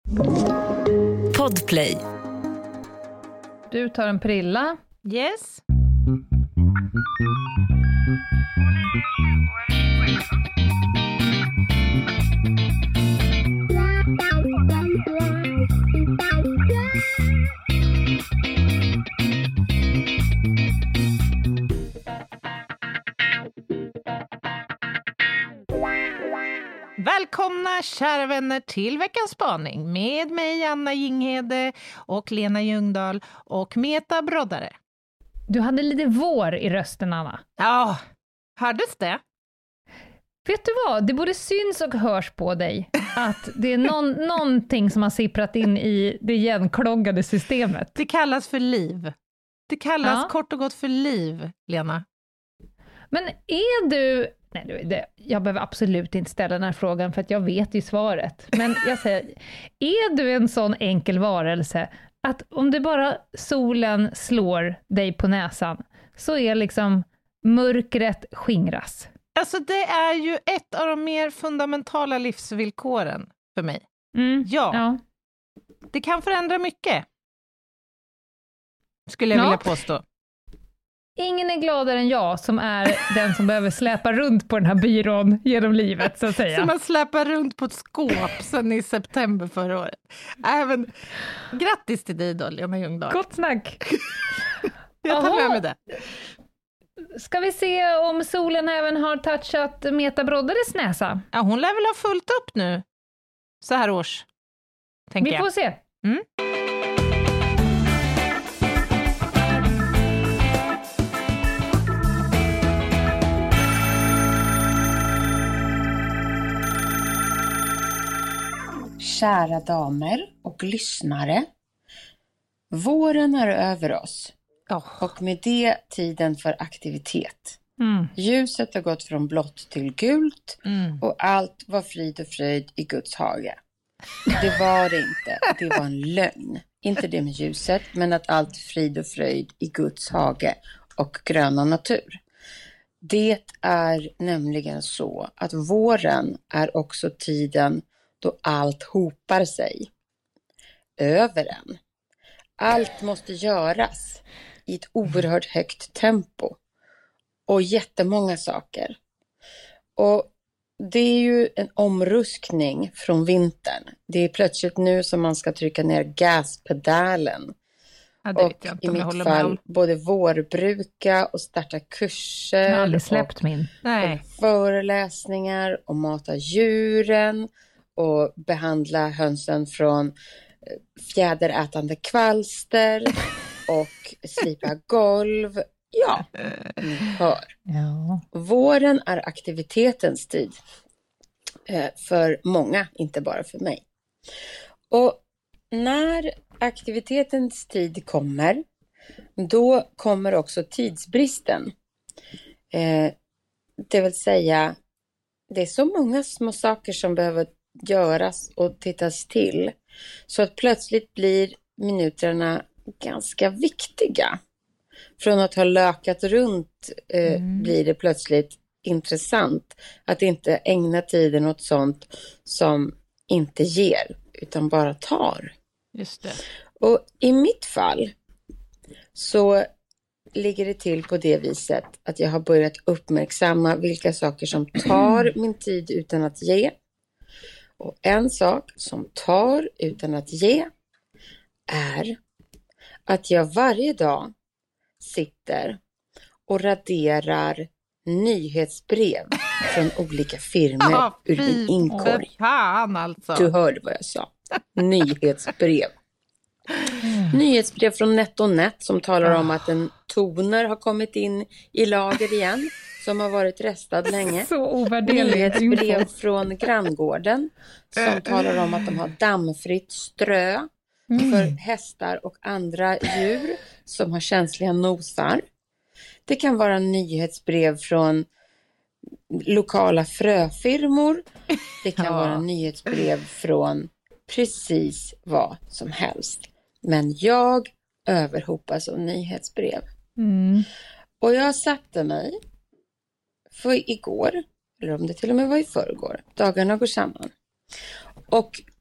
Podplay. Du tar en prilla. Yes. Välkomna kära vänner till veckans spaning med mig Anna Jinghede och Lena Ljungdahl och Meta Broddare. Du hade lite vår i rösten, Anna. Ja, hördes det? Vet du vad? Det både syns och hörs på dig att det är någonting som har sipprat in i det igenkloggade systemet. Det kallas för liv. Det kallas kort och gott för liv, Lena. Men är du... Nej, jag behöver absolut inte ställa den här frågan för att jag vet ju svaret. Men jag säger, är du en sån enkel varelse att om det bara solen slår dig på näsan så är liksom mörkret skingras? Alltså det är ju ett av de mer fundamentala livsvillkoren för mig. Ja. Det kan förändra mycket. Skulle jag vilja påstå. Ingen är gladare än jag som är den som behöver släpa runt på den här byrån genom livet, så att säga. Som har släpat runt på ett skåp sedan i september förra året. Även grattis till dig då, Lena Ljungdahl. Gott snack. Jag tar med det. Ska vi se om solen även har touchat Meta Broddares näsa? Ja, hon lär väl ha fullt upp nu. Så här års, tänker jag. Vi får se. Mm. Kära damer och lyssnare, våren är över oss och med det tiden för aktivitet. Ljuset har gått från blått till gult och allt var frid och fröjd i Guds hage. Det var det inte, det var en lögn. Inte det med ljuset, men att allt frid och fröjd i Guds hage och gröna natur. Det är nämligen så att våren är också tiden då allt hopar sig över en. Allt måste göras i ett oerhört högt tempo. Och jättemånga saker. Och det är ju en omruskning från vintern. Det är plötsligt nu som man ska trycka ner gaspedalen. Ja, det och vet jag inte i om jag mitt håller fall med. Både vårbruka och starta kurser. Jag har aldrig släppt min. Nej. Och föreläsningar och mata djuren. Och behandla hönsen från fjäderätande kvalster och slipa golv. Ja, ni hör. Ja. Våren är aktivitetens tid för många, inte bara för mig. Och när aktivitetens tid kommer, då kommer också tidsbristen. Det vill säga, det är så många små saker som behöver göras och tittas till. Så att plötsligt blir minuterna ganska viktiga. Från att ha lökat runt blir det plötsligt intressant att inte ägna tiden åt sånt som inte ger utan bara tar. Just det. Och i mitt fall så ligger det till på det viset att jag har börjat uppmärksamma vilka saker som tar min tid utan att ge. Och en sak som tar utan att ge är att jag varje dag sitter och raderar nyhetsbrev från olika firmor ur min inkorg. Fan alltså. Du hörde vad jag sa. Nyhetsbrev. Nyhetsbrev från NetOnNet som talar om att en toner har kommit in i lager igen som har varit restad länge. Så ovärderligt. Nyhetsbrev från granngården som talar om att de har dammfritt strö för hästar och andra djur som har känsliga nosar. Det kan vara nyhetsbrev från lokala fröfirmor. Det kan vara nyhetsbrev från precis vad som helst. Men jag överhopas av nyhetsbrev. Och jag satte mig för igår, eller om det till och med var i förrgår. Dagarna går samman. Och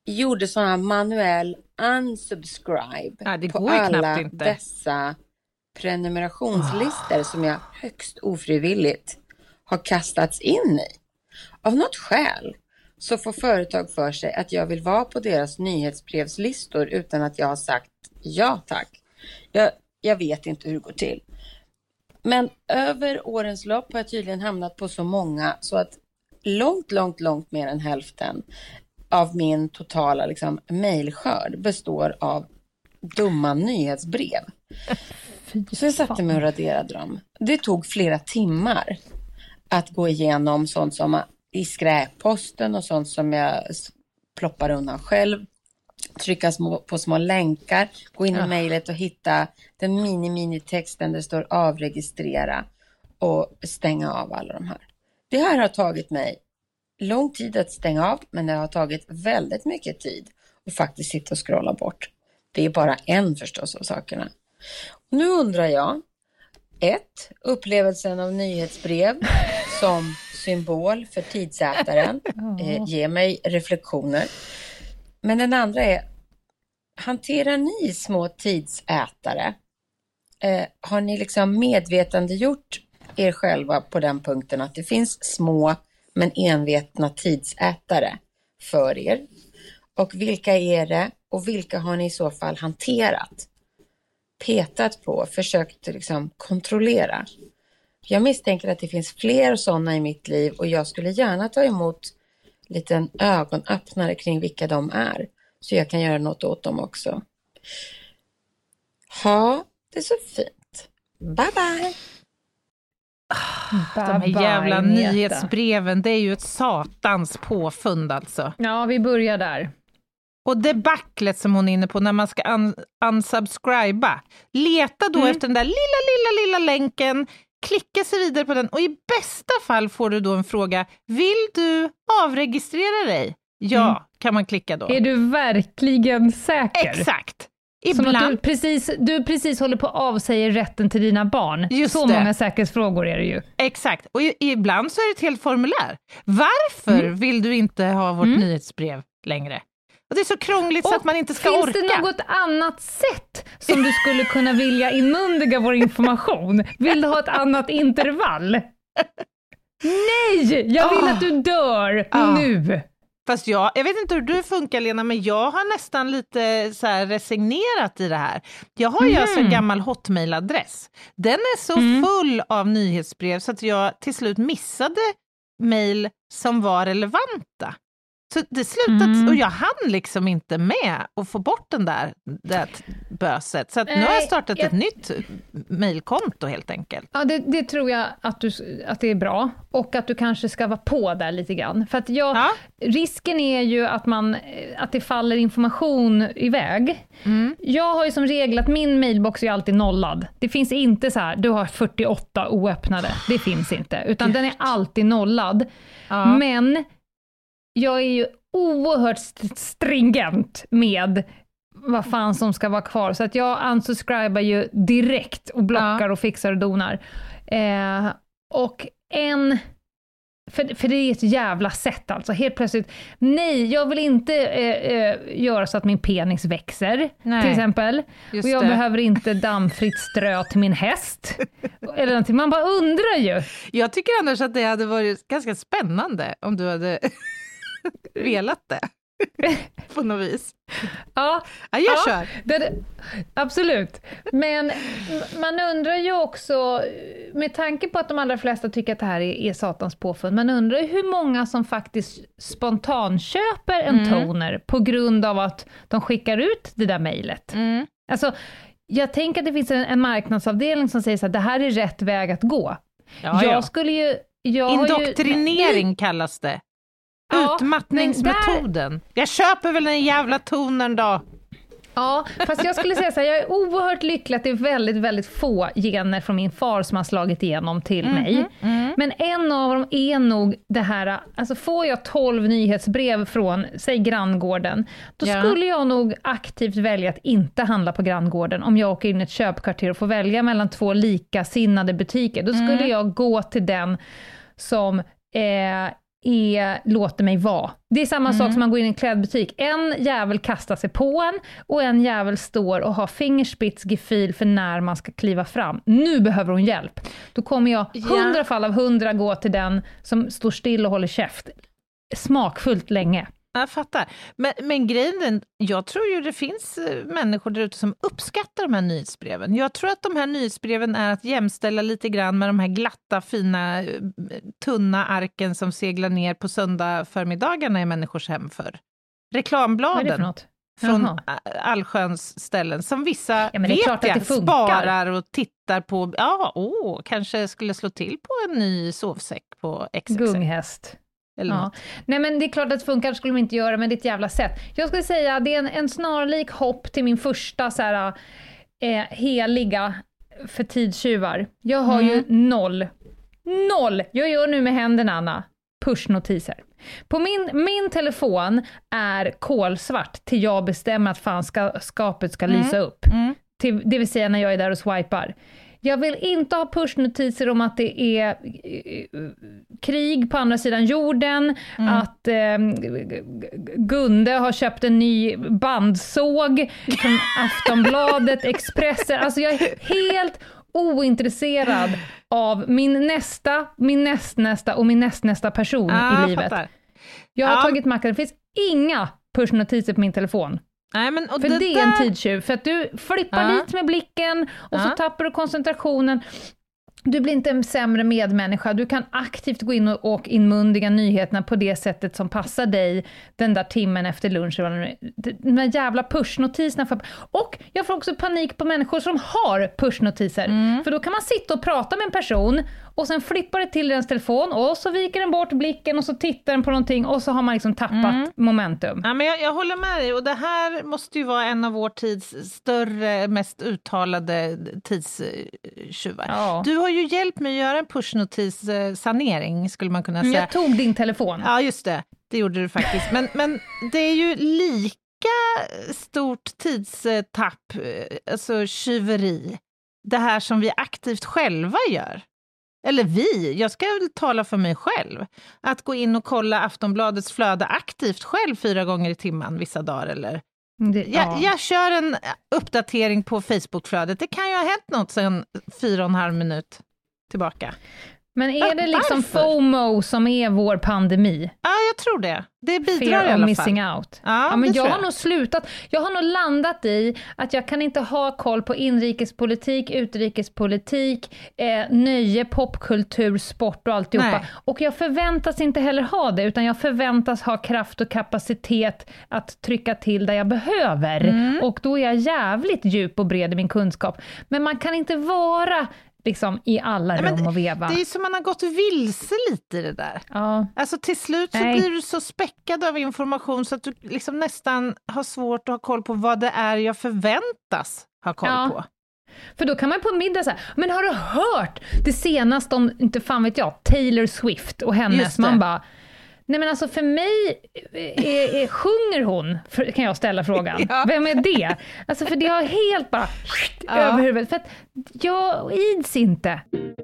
gjorde sådana manuell unsubscribe på alla dessa prenumerationslistor som jag högst ofrivilligt har kastats in i. Av något skäl så får företag för sig att jag vill vara på deras nyhetsbrevslistor utan att jag har sagt ja tack. Jag vet inte hur det går till. Men över årens lopp har jag tydligen hamnat på så många så att långt mer än hälften av min totala mejlskörd består av dumma nyhetsbrev. Så jag satte mig och raderade dem. Det tog flera timmar att gå igenom sånt som i skräpposten och sånt som jag ploppar undan själv. Trycka på små länkar, gå in i mejlet och hitta den mini-texten där det står avregistrera och stänga av alla de här. Det här har tagit mig lång tid att stänga av, men det har tagit väldigt mycket tid att faktiskt sitta och scrolla bort. Det är bara en förstås av sakerna. Och nu undrar jag, upplevelsen av nyhetsbrev som symbol för tidsätaren ger mig reflektioner. Men den andra är, hanterar ni små tidsätare? Har ni medvetandegjort er själva på den punkten att det finns små men envetna tidsätare för er? Och vilka är det och vilka har ni i så fall hanterat? Petat på, försökt kontrollera. Jag misstänker att det finns fler sådana i mitt liv och jag skulle gärna ta emot liten ögonöppnare kring vilka de är. Så jag kan göra något åt dem också. Ja, det är så fint. Bye bye! De här jävla nyhetsbreven, det är ju ett satans påfund alltså. Ja, vi börjar där. Och debaclet som hon är inne på när man ska unsubscriba. Leta då efter den där lilla länken. Klicka sig vidare på den och i bästa fall får du då en fråga. Vill du avregistrera dig? Ja, kan man klicka då. Är du verkligen säker? Exakt. Ibland... Som att du precis håller på att avsäga rätten till dina barn. Just så det. Många säkerhetsfrågor är det ju. Exakt. Och ibland så är det ett helt formulär. Varför vill du inte ha vårt nyhetsbrev längre? Och det är så krångligt så att man inte ska orka. Finns det något annat sätt som du skulle kunna vilja inmundiga vår information? Vill du ha ett annat intervall? Nej! Jag vill att du dör nu! Fast jag vet inte hur du funkar, Lena, men jag har nästan lite så här resignerat i det här. Jag har ju alltså en gammal hotmail-adress. Den är så full av nyhetsbrev så att jag till slut missade mejl som var relevanta. Så det slutat, och jag hann inte med att få bort det böset. Så att nu har jag startat ett nytt mejlkonto helt enkelt. Ja, det tror jag att det är bra. Och att du kanske ska vara på där lite grann. För att risken är ju att det faller information iväg. Jag har ju som regel att min mailbox är alltid nollad. Det finns inte så här, du har 48 oöppnade. Det finns inte. Utan den är alltid nollad. Men... jag är ju oerhört stringent med vad fan som ska vara kvar. Så att jag unsubscribar ju direkt och blockar och fixar och donar. För det är ett jävla sätt alltså. Helt plötsligt, nej, jag vill inte göra så att min penis växer, till exempel. Och jag behöver inte dammfritt strö till min häst. Eller någonting. Man bara undrar ju. Jag tycker annars att det hade varit ganska spännande om du hade... velat det på något vis. Ja, jag kör. Absolut. Men man undrar ju också, med tanke på att de allra flesta tycker att det här är satans påfund, man undrar hur många som faktiskt spontanköper en toner på grund av att de skickar ut det där mejlet. Alltså, jag tänker att det finns en marknadsavdelning som säger så att det här är rätt väg att gå. Indoktrinering kallas det. Utmattningsmetoden. Jag köper väl den jävla tonen då. Ja, fast jag skulle säga så här, jag är oerhört lycklig att det är väldigt, väldigt få gener från min far som har slagit igenom till mig. Men en av dem är nog det här, alltså får jag 12 nyhetsbrev från, säg Granngården, då skulle jag nog aktivt välja att inte handla på Granngården om jag åker in i ett köpkvarter och får välja mellan 2 likasinnade butiker. Då skulle jag gå till den som låter mig vara. Det är samma sak som man går in i en klädbutik. En jävel kastar sig på en och en jävel står och har fingerspitzgefühl för när man ska kliva fram. Nu behöver hon hjälp. Då kommer jag 100 fall av 100 gå till den som står still och håller käft. Smakfullt länge. Jag fattar. Men grejen, jag tror ju det finns människor där ute som uppskattar de här nyhetsbreven. Jag tror att de här nyhetsbreven är att jämställa lite grann med de här glatta, fina, tunna arken som seglar ner på söndag förmiddagarna i människors hem för. Reklambladen. Vad är det för något? Från allsköns ställen som vissa vet sparar och tittar på. Kanske skulle slå till på en ny sovsäck på XXL. Gunghäst. Nej, men det är klart att det funkar, skulle de inte göra, men det är ett jävla sätt. Jag skulle säga att det är en snarlik hopp till min första så här, heliga för tidstjuvar. Jag har ju noll. Jag gör nu med händerna, Anna, pushnotiser. På min telefon är kolsvart till jag bestämmer att skapet ska lysa upp. Det vill säga när jag är där och swipar. Jag vill inte ha pushnotiser om att det är krig på andra sidan jorden, att Gunde har köpt en ny bandsåg från Aftonbladet, Expressen. Alltså jag är helt ointresserad av min nästnästa och min nästnästa person i livet. Jag har tagit makten. Det finns inga pushnotiser på min telefon. Nej, men, och för det är en tidstjuv. För att du flippar dit med blicken och så tappar du koncentrationen. Du blir inte en sämre medmänniska. Du kan aktivt gå in och inmundiga nyheterna på det sättet som passar dig den där timmen efter lunch. De där jävla pushnotiserna. Och jag får också panik på människor som har pushnotiser. För då kan man sitta och prata med en person och sen flippar det till deras telefon och så viker den bort blicken och så tittar den på någonting och så har man liksom tappat momentum. Ja, men jag håller med dig, och det här måste ju vara en av vår tids större, mest uttalade tidstjuvar. Ja. Du har ju hjälpt mig att göra en pushnotis-sanering, skulle man kunna säga. Jag tog din telefon. Ja, just det. Det gjorde du faktiskt. Men det är ju lika stort tidstapp, alltså tjuveri. Det här som vi aktivt själva gör. Eller jag ska tala för mig själv. Att gå in och kolla Aftonbladets flöde aktivt själv 4 gånger i timmen vissa dagar. Eller. Jag kör en uppdatering på Facebook-flödet. Det kan ju ha hänt något sedan 4,5 minut tillbaka. Men är det liksom FOMO som är vår pandemi? Ja, jag tror det. Det bidrar Fear i alla fall. Missing out. Ja, men jag har nog slutat. Jag har nog landat i att jag kan inte ha koll på inrikespolitik, utrikespolitik, nöje, popkultur, sport och alltihopa. Nej. Och jag förväntas inte heller ha det, utan jag förväntas ha kraft och kapacitet att trycka till där jag behöver. Och då är jag jävligt djup och bred i min kunskap. Men man kan inte vara liksom i alla rum och veva. Det är som man har gått vilse lite i det där. Ja. Alltså till slut så blir du så späckad av information så att du liksom nästan har svårt att ha koll på vad det är jag förväntas ha koll på. För då kan man på middag säga, men har du hört det senaste om, inte fan vet jag, Taylor Swift och hennes, man bara, nej men alltså för mig sjunger hon, kan jag ställa frågan. Ja. Vem är det? Alltså för det har helt bara över huvudet. För att jag ids inte.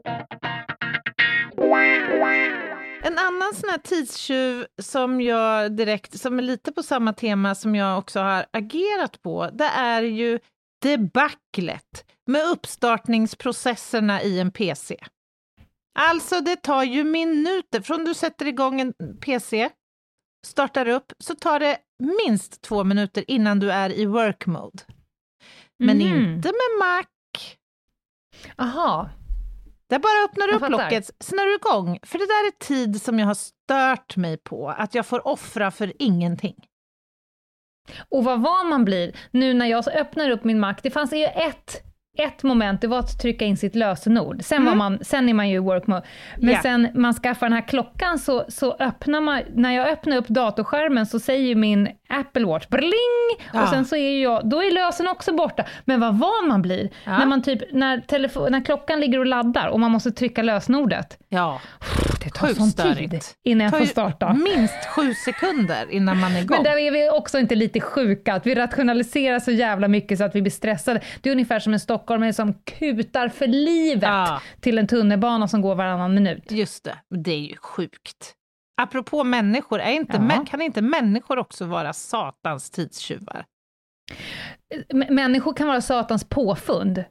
En annan sån här tidstjuv som jag direkt, som är lite på samma tema som jag också har agerat på, det är ju debaclet med uppstartningsprocesserna i en PC. Alltså det tar ju minuter, från du sätter igång en PC, startar upp, så tar det minst 2 minuter innan du är i work mode. Men inte med Mac. Aha. Det bara öppnar upp locket, sen är du igång. För det där är tid som jag har stört mig på, att jag får offra för ingenting. Och vad van man blir nu när jag öppnar upp min Mac, det fanns ju ett moment, det var att trycka in sitt lösenord. Sen är man ju i work mode. Men sen man skaffar den här klockan så öppnar man, när jag öppnar upp datorskärmen så säger min Apple Watch bling, och sen så då är lösen också borta. Men vad van man blir när man typ när klockan ligger och laddar och man måste trycka lösenordet. Ja. Det tar sån tid innan jag får starta. Minst 7 sekunder innan man är igång. Men där är vi också inte lite sjuka, att vi rationaliserar så jävla mycket så att vi blir stressade. Det är ungefär som en stockholmare som kutar för livet till en tunnelbana som går varannan minut. Just det, det är ju sjukt. Apropå människor, kan inte människor också vara satans tidstjuvar? Människor kan vara satans påfund.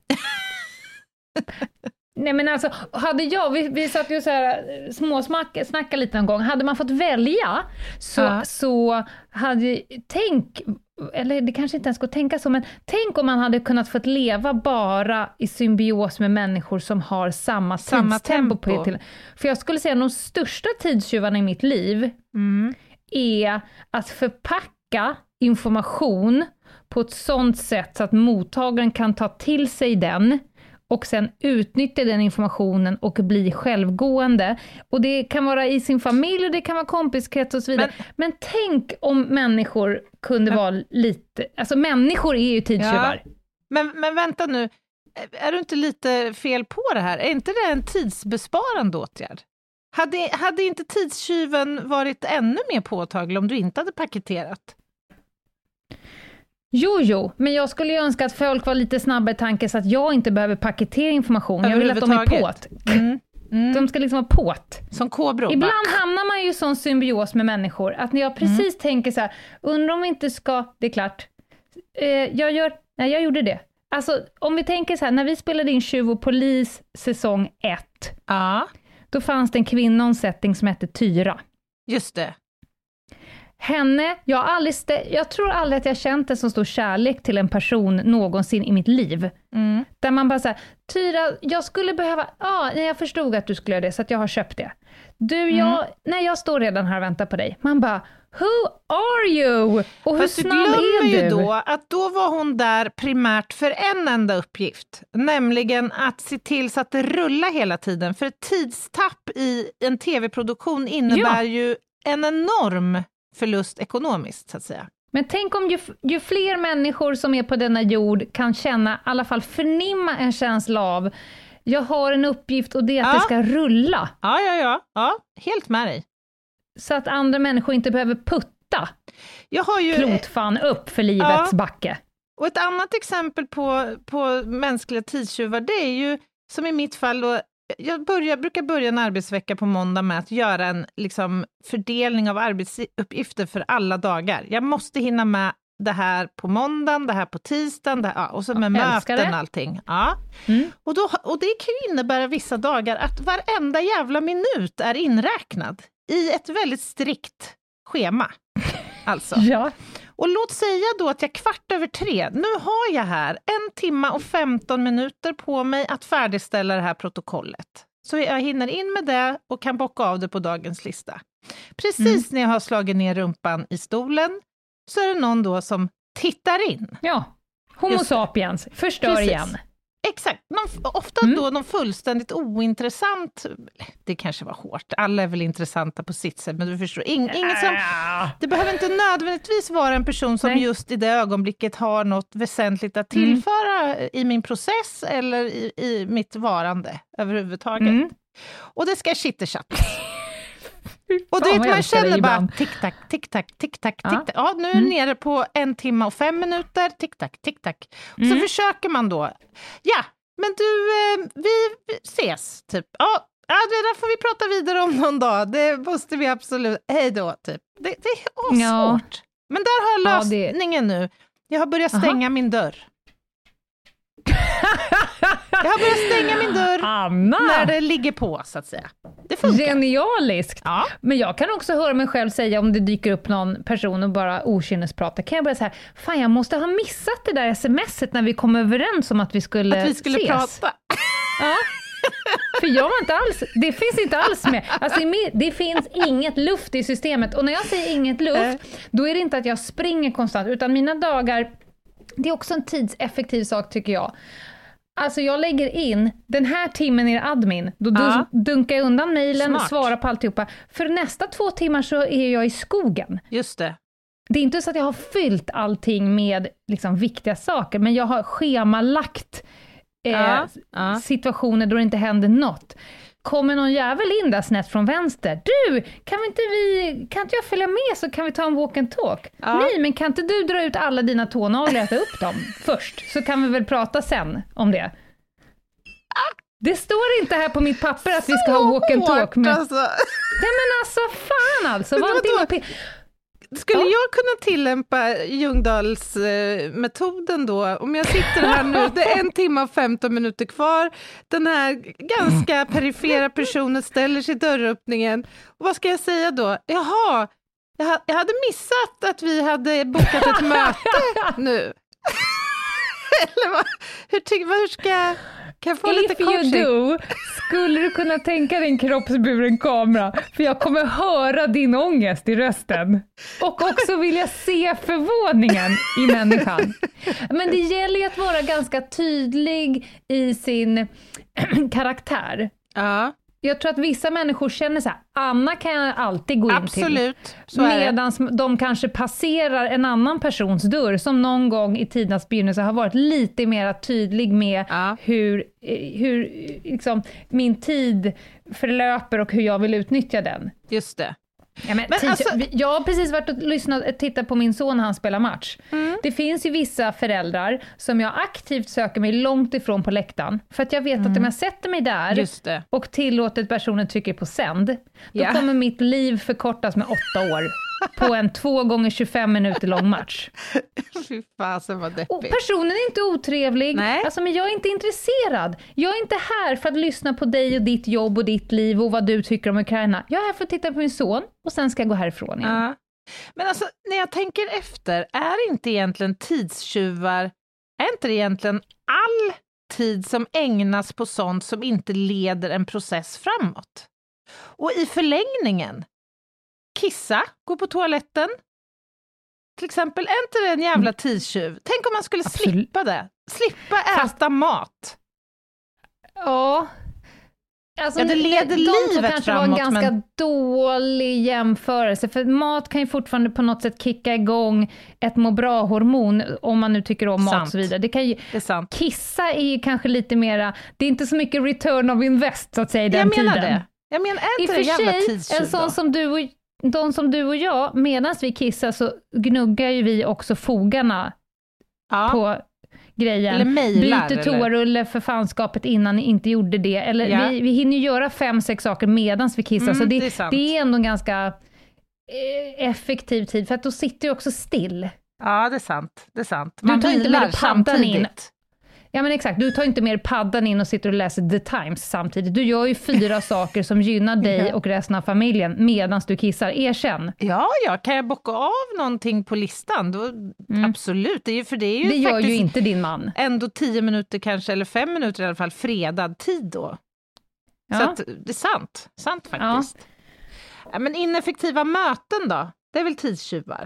Nej men alltså, vi satt ju så här småsnacka lite en gång. Hade man fått välja så hade, eller det kanske inte ens går att tänka så, men tänk om man hade kunnat fått leva bara i symbios med människor som har samma tidstempo. För jag skulle säga att de största tidstjuvarna i mitt liv är att förpacka information på ett sånt sätt så att mottagaren kan ta till sig den och sen utnyttja den informationen och bli självgående. Och det kan vara i sin familj och det kan vara kompiskrets och så vidare. Men tänk om människor kunde vara lite... Alltså människor är ju tidstjuvar. Ja. Men vänta nu, är du inte lite fel på det här? Är inte det en tidsbesparande åtgärd? Hade inte tidstjuven varit ännu mer påtaglig om du inte hade paketerat? Jo, men jag skulle ju önska att folk var lite snabbare i tanken så att jag inte behöver paketera information. Jag vill att de är påt. De ska liksom vara påt. Som kobror. Ibland hamnar man ju i sån symbios med människor att när jag precis tänker så här, undrar om vi inte ska, det är klart. Jag gjorde det. Alltså om vi tänker så här, när vi spelade in Tjuv och polis säsong 1. Då fanns det en kvinnon-setting som hette Tyra. Just det. Henne, jag tror aldrig att jag känt en så stor kärlek till en person någonsin i mitt liv. Där man bara säger, Tyra, jag skulle behöva, jag förstod att du skulle göra det så att jag har köpt det. Jag står redan här och väntar på dig. Man bara, who are you? Och hur snabb är du? Ju då att då var hon där primärt för en enda uppgift. Nämligen att se till så att det rullar hela tiden. För ett tidstapp i en tv-produktion innebär ju en enorm förlust ekonomiskt så att säga. Men tänk om ju fler människor som är på denna jord kan känna, i alla fall förnimma en känsla av jag har en uppgift och det är att det ska rulla. Ja, helt med dig. Så att andra människor inte behöver putta jag har ju klotfan upp för livets backe. Och ett annat exempel på mänskliga tidstjuvar, det är ju som i mitt fall då, jag brukar börja en arbetsvecka på måndag med att göra en fördelning av arbetsuppgifter för alla dagar. Jag måste hinna med det här på måndagen, det här på tisdagen, och så med möten och allting. Ja. Och det kan ju innebära vissa dagar att varenda jävla minut är inräknad i ett väldigt strikt schema. Alltså. Och låt säga då att jag 3:15, nu har jag här 1 timme och 15 minuter på mig att färdigställa det här protokollet. Så jag hinner in med det och kan bocka av det på dagens lista. Precis när jag har slagit ner rumpan i stolen så är det någon då som tittar in. Ja, Homo sapiens, förstör igen. Exakt, ofta då de fullständigt ointressant, det kanske var hårt, alla är väl intressanta på sitt sätt, men du förstår, det behöver inte nödvändigtvis vara en person som just i det ögonblicket har något väsentligt att tillföra i min process eller i mitt varande överhuvudtaget. Och det ska chitterchatt. Och det man känner bara tick-tack, tick-tack, tick-tack, tick-tack. Ja, nu är det nere på 1 timme och 5 minuter, tick-tack, tick-tack. Så försöker man då, men du, vi ses, typ. Ja, det där får vi prata vidare om någon dag. Det måste vi absolut, hej då, typ. Det är svårt. Men där har jag lösningen nu. Jag har börjat stänga min dörr. Jag har börjat stänga min dörr när det ligger på, så att säga. Det funkar. Genialiskt. Ja. Men jag kan också höra mig själv säga, om det dyker upp någon person och bara okynnespratar, kan jag börja säga, fan, jag måste ha missat det där smset när vi kom överens om att vi skulle ses. Prata. Ja. För jag var inte alls, det finns inte alls med. Alltså, det finns inget luft i systemet. Och när jag säger inget luft, då är det inte att jag springer konstant, utan mina dagar, det är också en tidseffektiv sak tycker jag. Alltså jag lägger in den här timmen i admin, då dunkar jag undan mejlen, svarar på alltihopa. För nästa 2 timmar så är jag i skogen. Just det. Det är inte så att jag har fyllt allting med viktiga saker, men jag har schemalagt situationer då det inte händer något. Kommer någon jävel in där snett från vänster? Du, kan inte jag följa med så kan vi ta en walk and talk? Nej, men kan inte du dra ut alla dina tånaglar och äta upp dem först? Så kan vi väl prata sen om det. Det står inte här på mitt papper att vi ska ha walk and talk. Men... Alltså. Nej men alltså, fan alltså. Skulle jag kunna tillämpa Ljungdahls metoden då? Om jag sitter här nu, det är 1 timme och 15 minuter kvar. Den här ganska perifera personen ställer sig i dörröppningen. Och vad ska jag säga då? Jaha, jag hade missat att vi hade bokat ett möte nu. Eller vad? Hur ska... Kan jag få lite coaching? If you do, skulle du kunna tänka din kroppsburen kamera? För jag kommer höra din ångest i rösten. Och också vill jag se förvåningen i människan. Men det gäller ju att vara ganska tydlig i sin karaktär. Ja. Jag tror att vissa människor känner så här, Anna kan jag alltid gå in till. Absolut, Medan de kanske passerar en annan persons dörr som någon gång i tidernas begynnelse har varit lite mer tydlig med hur liksom, min tid förlöper och hur jag vill utnyttja den. Just det. Ja, men jag har precis varit och tittat på min son, han spelar match. Det finns ju vissa föräldrar som jag aktivt söker mig långt ifrån på läktaren. För att jag vet att om jag sätter mig där och tillåter personen trycker på sänd, då kommer mitt liv förkortas med 8 år på en 2 gånger 25 minuter lång match. Fy fasen vad deppigt. Och personen är inte otrevlig. Alltså, men jag är inte intresserad. Jag är inte här för att lyssna på dig och ditt jobb och ditt liv och vad du tycker om Ukraina. Jag är här för att titta på min son och sen ska jag gå härifrån igen. Ja. Men alltså, när jag tänker efter, är inte egentligen tidstjuvar, är inte det egentligen all tid som ägnas på sånt som inte leder en process framåt? Och i förlängningen, kissa, gå på toaletten. Till exempel, är inte det en jävla tidstjuv? Tänk om man skulle slippa det. Slippa äta mat. Ja. Alltså, det leder livet kanske framåt. Var en ganska dålig jämförelse. För mat kan ju fortfarande på något sätt kicka igång ett må bra-hormon om man nu tycker om mat och så vidare. Det är sant. Kissa är ju kanske lite mera, det är inte så mycket return of invest så att säga i den tiden. Jag menar, är inte det jävla tidstjuv? En sån som du och de som du och jag, medan vi kissar så gnuggar ju vi också fogarna på grejen. Eller mejlar. Byter toarulle för fanskapet innan ni inte gjorde det. Eller vi hinner göra 5-6 saker medan vi kissar. Så det är ändå en ganska effektiv tid. För att då sitter du också still. Ja, det är sant. Man du tar inte med paddan in. Ja men exakt, du tar inte mer paddan in och sitter och läser The Times samtidigt. Du gör ju 4 saker som gynnar dig och resten av familjen medan du kissar. Erkänn. Ja, kan jag bocka av någonting på listan? Då, absolut, det gör ju inte din man. Ändå 10 minuter kanske, eller 5 minuter i alla fall, fredad tid då. Ja. Så att, det är sant faktiskt. Ja, men ineffektiva möten då? Det är väl tidstjuvar?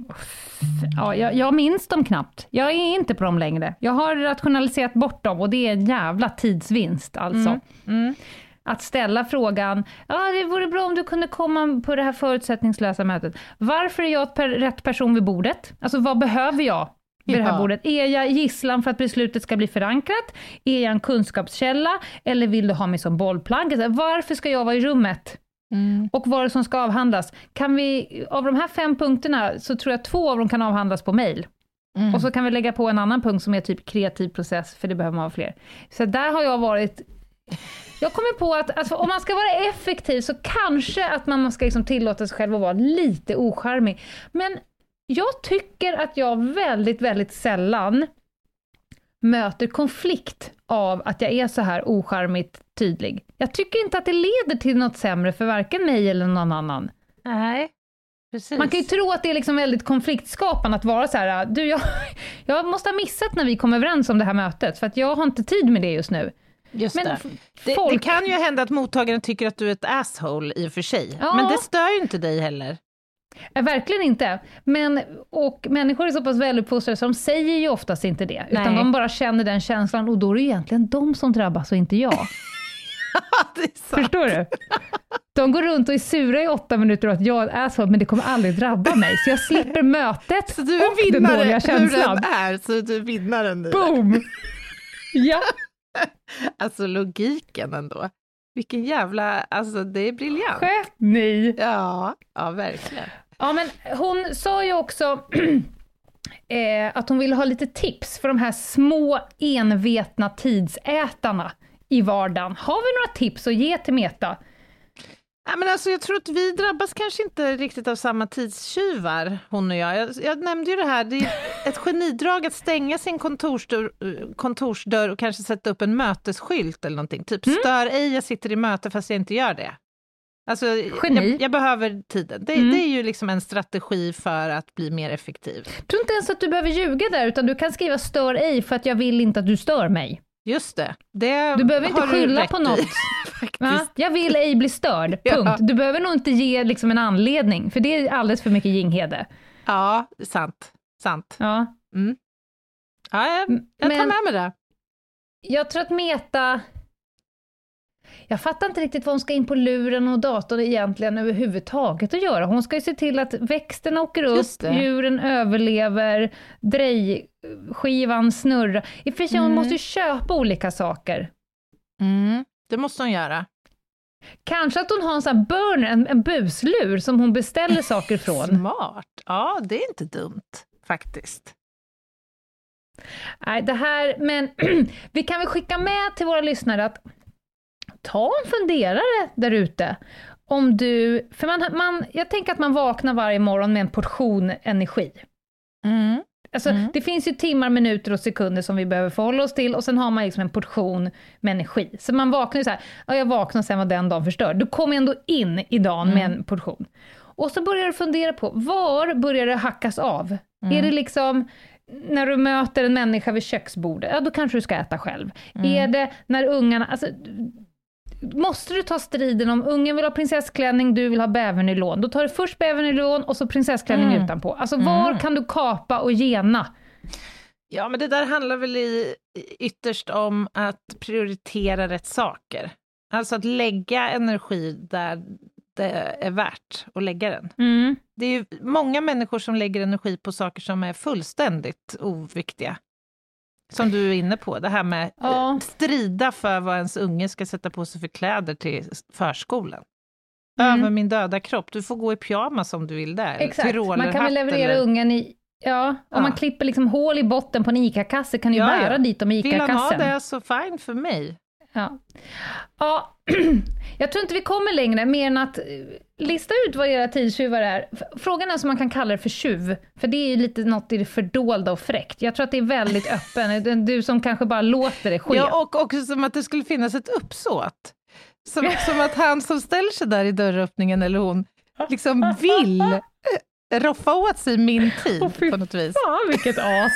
Ja, jag minns dem knappt. Jag är inte på dem längre. Jag har rationaliserat bort dem och det är en jävla tidsvinst alltså. Att ställa frågan, det vore bra om du kunde komma på det här förutsättningslösa mötet. Varför är jag rätt person vid bordet? Alltså vad behöver jag vid det här bordet? Är jag gisslan för att beslutet ska bli förankrat? Är jag en kunskapskälla? Eller vill du ha mig som bollplank? Varför ska jag vara i rummet? Och vad det som ska avhandlas. Kan vi, av de här 5 punkterna så tror jag 2 av dem kan avhandlas på mejl. Och så kan vi lägga på en annan punkt som är typ kreativ process, för det behöver man ha fler. Så där har jag varit. Jag kommer på att alltså, om man ska vara effektiv så kanske att man ska liksom tillåta sig själv att vara lite ocharmig. Men jag tycker att jag väldigt, väldigt sällan möter konflikt av att jag är så här ocharmigt tydlig. Jag tycker inte att det leder till något sämre för varken mig eller någon annan. Nej, precis. Man kan ju tro att det är liksom väldigt konfliktskapande att vara så här, jag måste ha missat när vi kom överens om det här mötet för att jag har inte tid med det just nu. Just men det kan ju hända att mottagaren tycker att du är ett asshole i och för sig. Ja. Men det stör ju inte dig heller. Verkligen inte. Och människor är så pass väluppfostrade så de säger ju oftast inte det. Utan de bara känner den känslan och då är det egentligen de som drabbas och inte jag. Det är sant. Förstår du? De går runt och är sura i 8 minuter och att jag är så, men det kommer aldrig drabba mig. Så jag slipper mötet så du är och den dåliga känslan. Hur den är, så du är vinnaren i Boom! Ja. Alltså logiken ändå. Vilken jävla, alltså det är briljant. Geni. Ja, verkligen. Ja, men hon sa ju också att hon ville ha lite tips för de här små envetna tidsätarna i vardagen? Har vi några tips att ge till Meta? Ja, men alltså, jag tror att vi drabbas kanske inte riktigt av samma tidstjuvar, hon och jag. Jag nämnde ju det här, det är ett genidrag att stänga sin kontorsdörr och kanske sätta upp en mötesskylt eller någonting. Typ, stör ej, jag sitter i möte fast jag inte gör det. Alltså, jag behöver tiden. Det är ju liksom en strategi för att bli mer effektiv. Jag tror inte ens att du behöver ljuga där, utan du kan skriva stör ej för att jag vill inte att du stör mig. Just det. Du behöver inte skylla på något. Va? Jag vill ej bli störd, punkt. Ja. Du behöver nog inte ge liksom en anledning, för det är alldeles för mycket Ginghede. Ja, sant. Ja. Ja, jag tar med mig det. Jag tror att Meta... Jag fattar inte riktigt vad hon ska in på luren och datorn egentligen överhuvudtaget att göra. Hon ska ju se till att växterna åker upp, djuren överlever, drejskivan snurrar. I och för sig hon måste ju köpa olika saker. Det måste hon göra. Kanske att hon har en sån här burner, en buslur som hon beställer saker från. Smart. Ja, det är inte dumt faktiskt. Nej, det här, men vi kan väl skicka med till våra lyssnare att ta en funderare där ute. Om du, för jag tänker att man vaknar varje morgon med en portion energi. Alltså, det finns ju timmar, minuter och sekunder som vi behöver förhålla oss till, och sen har man liksom en portion med energi. Så man vaknar ju så här, jag vaknar och sen var den dagen förstörd. Du kommer ändå in i dagen med en portion. Och så börjar du fundera på, var börjar det hackas av? Är det liksom när du möter en människa vid köksbordet? Ja, då kanske du ska äta själv. Är det när ungarna... Alltså, måste du ta striden om ungen vill ha prinsessklänning, du vill ha bävernylon. Då tar du först bävernylon och så prinsessklänning utanpå. Alltså var kan du kapa och gena? Ja, men det där handlar väl ytterst om att prioritera rätt saker. Alltså att lägga energi där det är värt att lägga den. Det är ju många människor som lägger energi på saker som är fullständigt oviktiga. Som du är inne på, det här med strida för vad ens unge ska sätta på sig för kläder till förskolan. Över min döda kropp, du får gå i pyjamas om du vill där. Exakt, man kan väl leverera ungen i... Ja, om man klipper liksom hål i botten på en ICA-kasse kan ju bära dit om ICA-kassen. Vill han ha det så fine för mig. Ja, jag tror inte vi kommer längre mer än att lista ut vad era tidstjuvar är. Frågan är om man kan kalla det för tjuv, för det är ju lite något i det fördolda och fräckt. Jag tror att det är väldigt öppen, du som kanske bara låter det ske. Ja, och också som att det skulle finnas ett uppsåt. Som att han som ställer sig där i dörröppningen eller hon liksom vill roffa åt sig min tid på något vis. Ja, vilket as.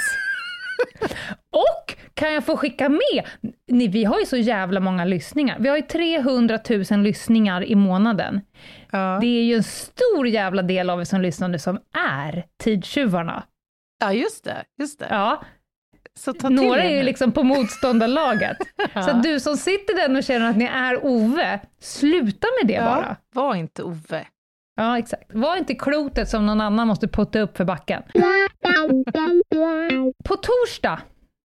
Och kan jag få skicka med? Vi har ju så jävla många lyssningar. Vi har ju 300 000 lyssningar i månaden. Det är ju en stor jävla del av er som lyssnar som är tidstjuvarna. Ja, just det. Ja. Så ta till några är ju liksom på motståndarlaget. Så att du som sitter där och känner att ni är Ove, sluta med det bara. Var inte Ove. Ja, exakt. Var inte klotet som någon annan måste putta upp för backen. På torsdag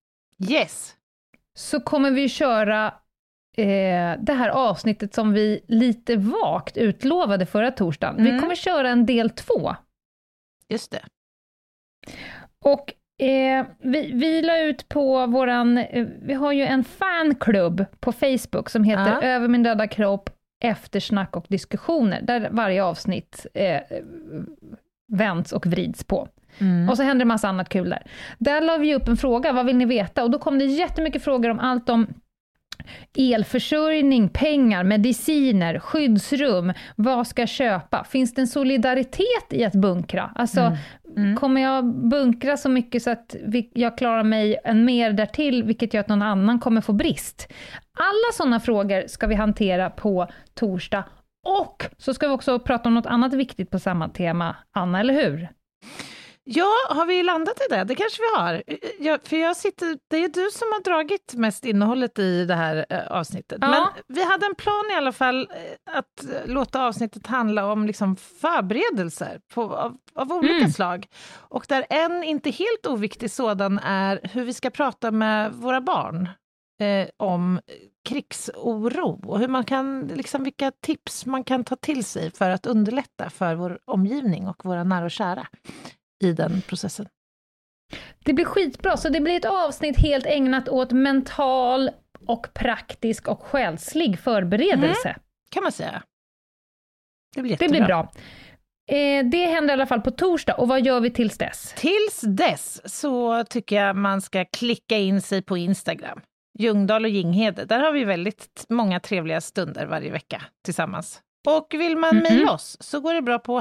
så kommer vi köra det här avsnittet som vi lite vagt utlovade förra torsdagen. Vi kommer köra en del 2. Just det. Och vi la ut på vi har ju en fanklubb på Facebook som heter Över min döda kropp, eftersnack och diskussioner, där varje avsnitt vänds och vrids på. Och så händer en massa annat kul där. Där la vi upp en fråga, vad vill ni veta? Och då kom det jättemycket frågor om allt om elförsörjning, pengar, mediciner, skyddsrum, vad ska jag köpa? Finns det en solidaritet i att bunkra? Alltså, kommer jag bunkra så mycket så att jag klarar mig en mer därtill, vilket gör att någon annan kommer få brist? Alla sådana frågor ska vi hantera på torsdag. Och så ska vi också prata om något annat viktigt på samma tema, Anna, eller hur? Ja, har vi landat i det? Det kanske vi har. Det är du som har dragit mest innehållet i det här avsnittet. Ja. Men vi hade en plan i alla fall att låta avsnittet handla om liksom förberedelser av olika slag. Och där en inte helt oviktig sådan är hur vi ska prata med våra barn om krigsoro och hur man kan, liksom, vilka tips man kan ta till sig för att underlätta för vår omgivning och våra nära och kära i den processen. Det blir skitbra, så det blir ett avsnitt helt ägnat åt mental och praktisk och själslig förberedelse. Kan man säga. Det blir jättebra. Det blir bra. Det händer i alla fall på torsdag. Och vad gör vi tills dess? Tills dess så tycker jag man ska klicka in sig på Instagram. Ljungdahl och Ginghede. Där har vi väldigt många trevliga stunder varje vecka tillsammans. Och vill man mejla oss så går det bra på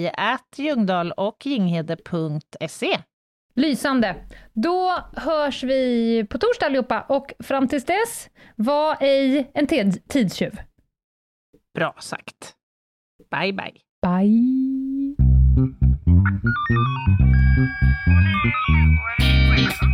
hej@ljungdahlochginghede.se. Lysande. Då hörs vi på torsdag allihopa. Och fram tills dess, var ej en tidstjuv. Bra sagt. Bye bye. Bye.